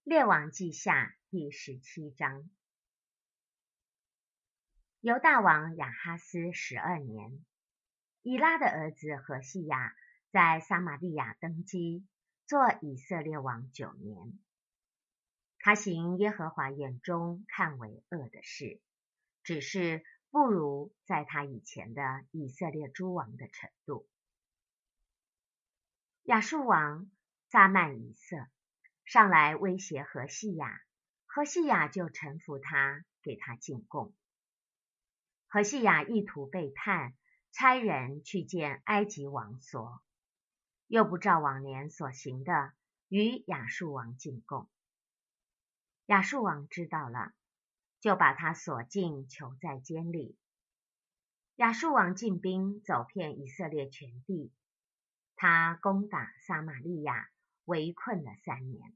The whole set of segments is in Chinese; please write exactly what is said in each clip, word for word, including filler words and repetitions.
列王记下第十七章。犹大王亚哈斯十二年，以拉的儿子何西亚在撒玛利亚登基，做以色列王九年。他行耶和华眼中看为恶的事，只是不如在他以前的以色列诸王的程度。亚述王撒曼以色上来威胁何西亚，何西亚就臣服他，给他进贡。何西亚意图背叛，差人去见埃及王所，又不照往年所行的，与亚述王进贡。亚述王知道了，就把他锁禁，囚在监里。亚述王进兵走遍以色列全地，他攻打撒玛利亚，围困了三年。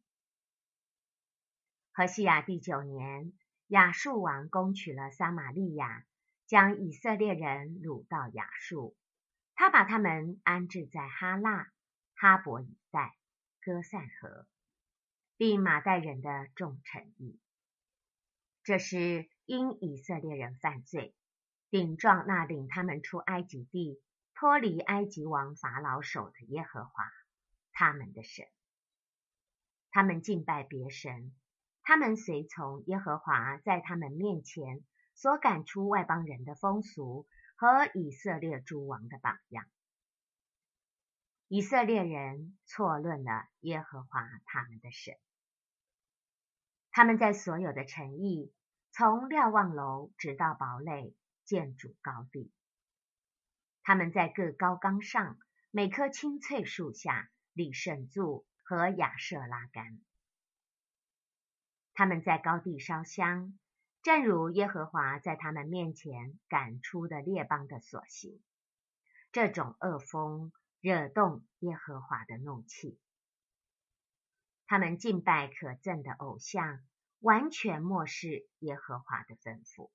何西亚第九年，亚述王攻取了撒玛利亚，将以色列人掳到亚述。他把他们安置在哈辣、哈伯以带、歌散河，并马代人的众城邑。这是因以色列人犯罪，顶撞那领他们出埃及地、脱离埃及王法老手的耶和华，他们的神。他们敬拜别神，他们随从耶和华在他们面前所赶出外邦人的风俗和以色列诸王的榜样。以色列人错论了耶和华他们的神。他们在所有的城邑，从瞭望楼直到堡垒，建筑高地。他们在各高冈上、每棵青翠树下立圣柱和亚舍拉杆。他们在高地烧香，正如耶和华在他们面前赶出的列邦的所行。这种恶风惹动耶和华的怒气。他们敬拜可憎的偶像，完全漠视耶和华的吩咐。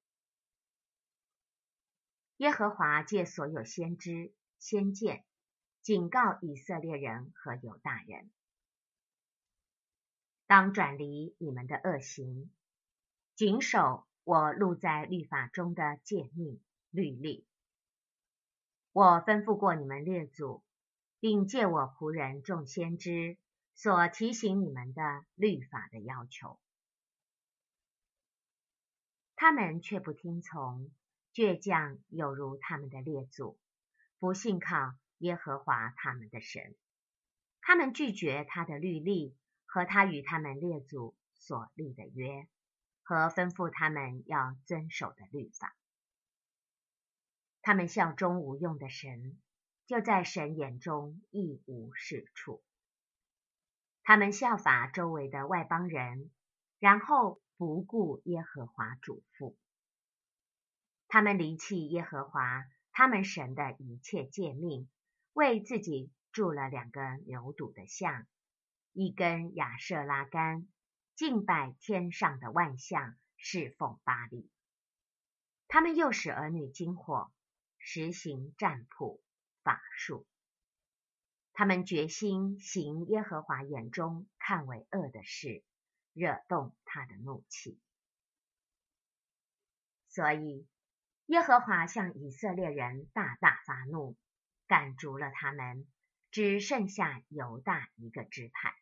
耶和华借所有先知、先见，警告以色列人和犹大人，当转离你们的恶行，谨守我录在律法中的诫命、律例。我吩咐过你们列祖，并借我仆人众先知所提醒你们的律法的要求。他们却不听从，倔强有如他们的列祖，不信靠耶和华他们的神。他们拒绝他的律例和他与他们列祖所立的约，和吩咐他们要遵守的律法。他们效忠无用的神，就在神眼中一无是处。他们效法周围的外邦人，然后不顾耶和华嘱咐。他们离弃耶和华他们神的一切诫命，为自己筑了两个牛犊的像，一根亚舍拉杆，敬拜天上的万象，侍奉巴力。他们又使儿女经火，实行占卜、法术。他们决心行耶和华眼中看为恶的事，惹动他的怒气。所以耶和华向以色列人大大发怒，赶逐了他们，只剩下犹大一个支派。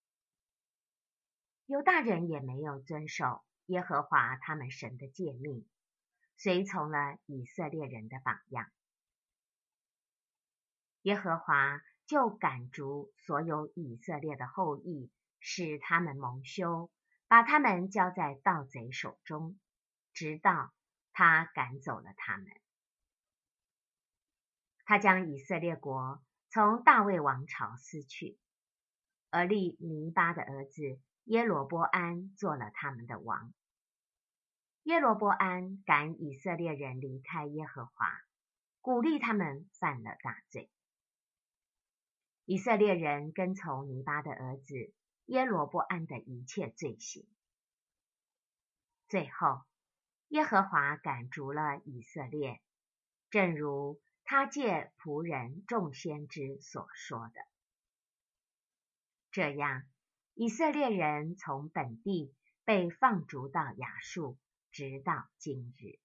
犹大人也没有遵守耶和华他们神的诫命，随从了以色列人的榜样。耶和华就赶逐所有以色列的后裔，使他们蒙羞，把他们交在盗贼手中，直到他赶走了他们。他将以色列国从大卫王朝撕去，而立尼巴的儿子耶罗波安做了他们的王。耶罗波安赶以色列人离开耶和华，鼓励他们犯了大罪。以色列人跟从尼巴的儿子耶罗波安的一切罪行。最后耶和华赶逐了以色列，正如他借仆人众先知所说的。这样以色列人从本地被放逐到亚述，直到今日。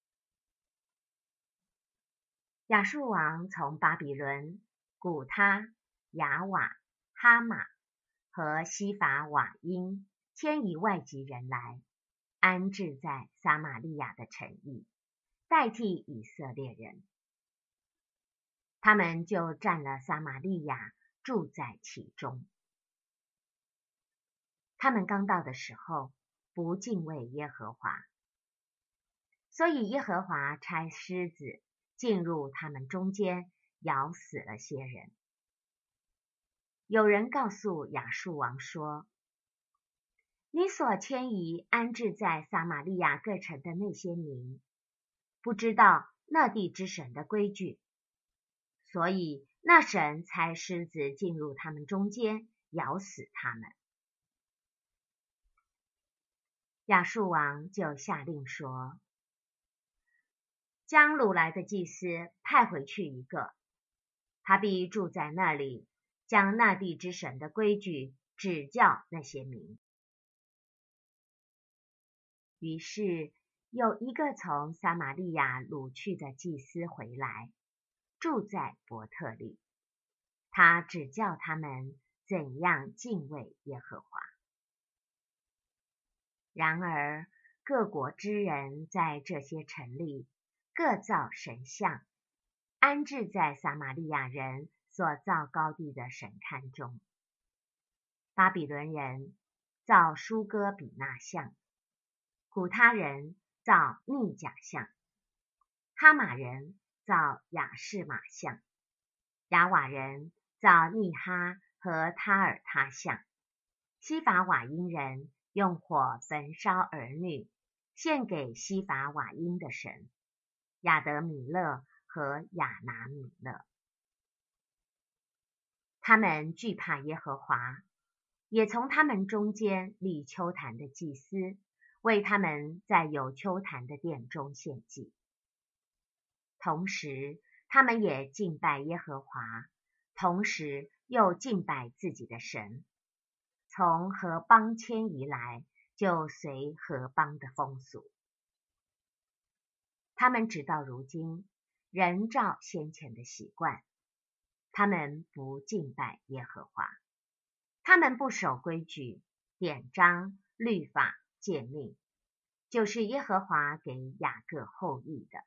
亚述王从巴比伦、古他、亚瓦、哈马和西法瓦因迁移外籍人来，安置在撒玛利亚的城邑，代替以色列人。他们就占了撒玛利亚，住在其中。他们刚到的时候，不敬畏耶和华，所以耶和华差狮子进入他们中间，咬死了些人。有人告诉亚述王说：你所迁移安置在撒玛利亚各城的那些民，不知道那地之神的规矩，所以那神差狮子进入他们中间，咬死他们。亚述王就下令说：将掳来的祭司派回去一个，他必住在那里，将那地之神的规矩指教那些民。于是有一个从撒玛利亚掳去的祭司回来，住在伯特利，他指教他们怎样敬畏耶和华。然而各国之人在这些城里各造神像，安置在撒玛利亚人所造高地的神龛中。巴比伦人造舒哥比纳像，古他人造逆甲像，哈马人造亚士玛像，亚瓦人造逆哈和他尔他像，西法瓦因人用火焚烧儿女，献给西法瓦因的神亚德米勒和亚拿米勒。他们惧怕耶和华，也从他们中间立丘坛的祭司，为他们在有丘坛的殿中献祭。同时他们也敬拜耶和华，同时又敬拜自己的神。从何邦迁移来，就随何邦的风俗。他们直到如今仍照先前的习惯，他们不敬拜耶和华，他们不守规矩、典章、律法、诫命，就是耶和华给雅各后裔的。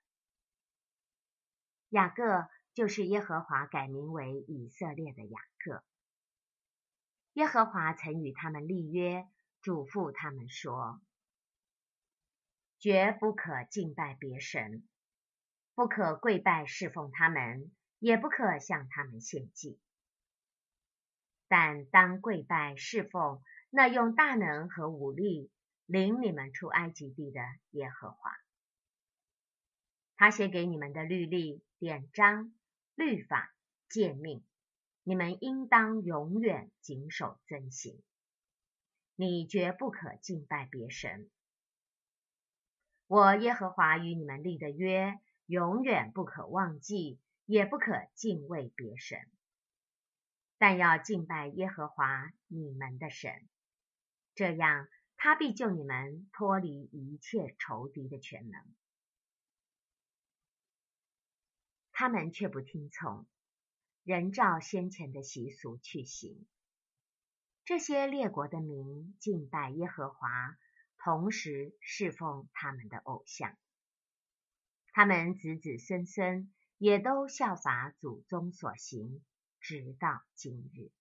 雅各就是耶和华改名为以色列的雅各。耶和华曾与他们立约，嘱咐他们说：绝不可敬拜别神，不可跪拜侍奉他们，也不可向他们献祭。但当跪拜侍奉那用大能和武力领你们出埃及地的耶和华。他写给你们的律例、典章、律法、诫命，你们应当永远谨守遵行。你绝不可敬拜别神。我耶和华与你们立的约，永远不可忘记，也不可敬畏别神，但要敬拜耶和华你们的神，这样他必救你们脱离一切仇敌的全能。他们却不听从，仍照先前的习俗去行。这些列国的民敬拜耶和华，同时侍奉他们的偶像。他们子子孙孙也都效法祖宗所行，直到今日。